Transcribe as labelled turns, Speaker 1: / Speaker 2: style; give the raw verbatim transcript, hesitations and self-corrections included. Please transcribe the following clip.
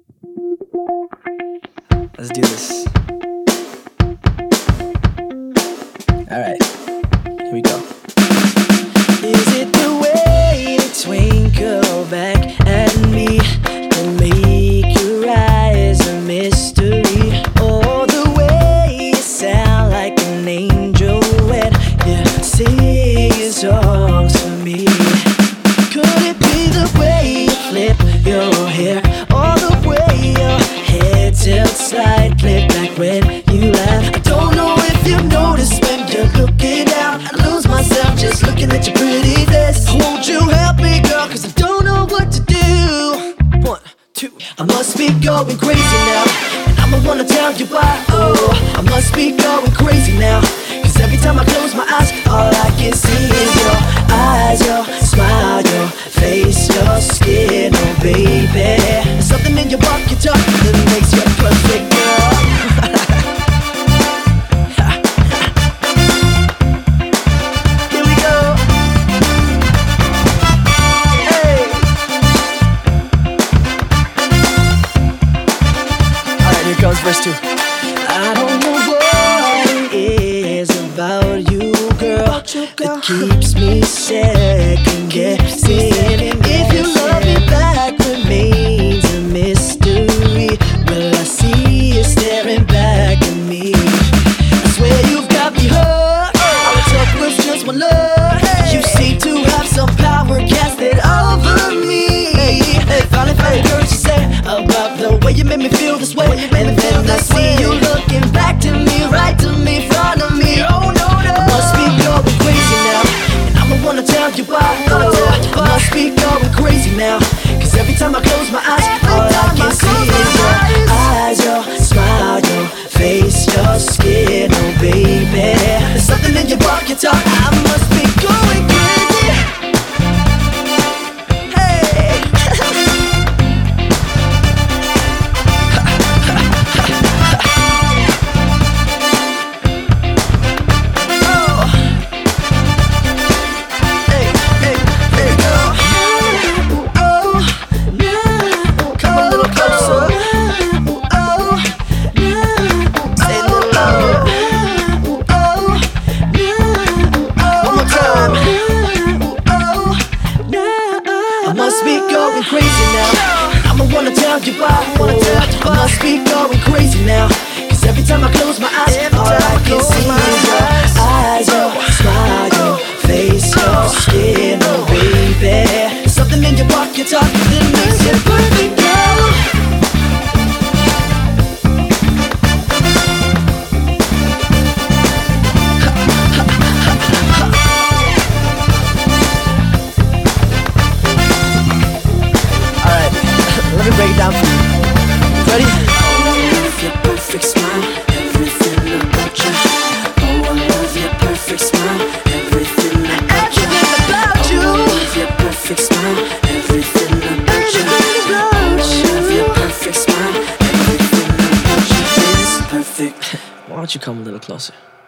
Speaker 1: Let's do this. Alright, here we go. Is it the way you twinkle back at me and make your eyes a mystery? Or the way you sound like an angel when you sing songs for me? Could it be the way you flip your hair, or the way your head tilts slightly back when you laugh? I don't know if you've noticed when you're looking down, I lose myself just looking at your pretty face. Won't you help me, girl, cause I don't know what to do. One, two, I must be going crazy now, and I'ma wanna tell you why. Oh, I must be going crazy now, cause every time I close my eyes, all I can see is your eyes, your smile, your face, your skin, oh baby. There's something in your walk, your talk that makes you perfect, girl. Here we go. Hey. Alright, here comes verse two. I don't know what it is about you, girl, that keeps me second guessing. If your love me back remains a mystery, will I see you staring back at me? I swear you've got me hooked. All it took was just one look. You seem to have some power casted over me. Hey, finally found the courage to say about the way you made me feel this way. And then I see you looking back to me, right to me, front of me. Oh no, no, I must be going crazy now, and I'ma wanna tell you why. Oh, I must be going crazy now, cause every time I close my eyes, all I can see is your eyes, your smile, your face, your skin, oh baby. There's something in your walk, your talk, I must be going crazy. Hey. Oh. Hey, hey, hey, girl. Oh, no. Come a little closer. Oh, no. Say a little louder. Oh, no. One more time. Oh, no. I must be going crazy now. I'ma wanna tell you why. Wanna tell you why. I must be going crazy now, cause every time I close my eyes, all I can see is your eyes, your smile, your face, your skin, oh baby. There's something in your walk, your talk that makes you perfect, girl. Alright, let me break it down for you. Ready? Oh, I love your perfect smile, everything about you. Oh, I love your perfect smile, everything about you. Everything about you. Oh, I love your perfect smile, everything about you. Oh, I love your perfect smile, everything about you is perfect. Why don't you come a little closer?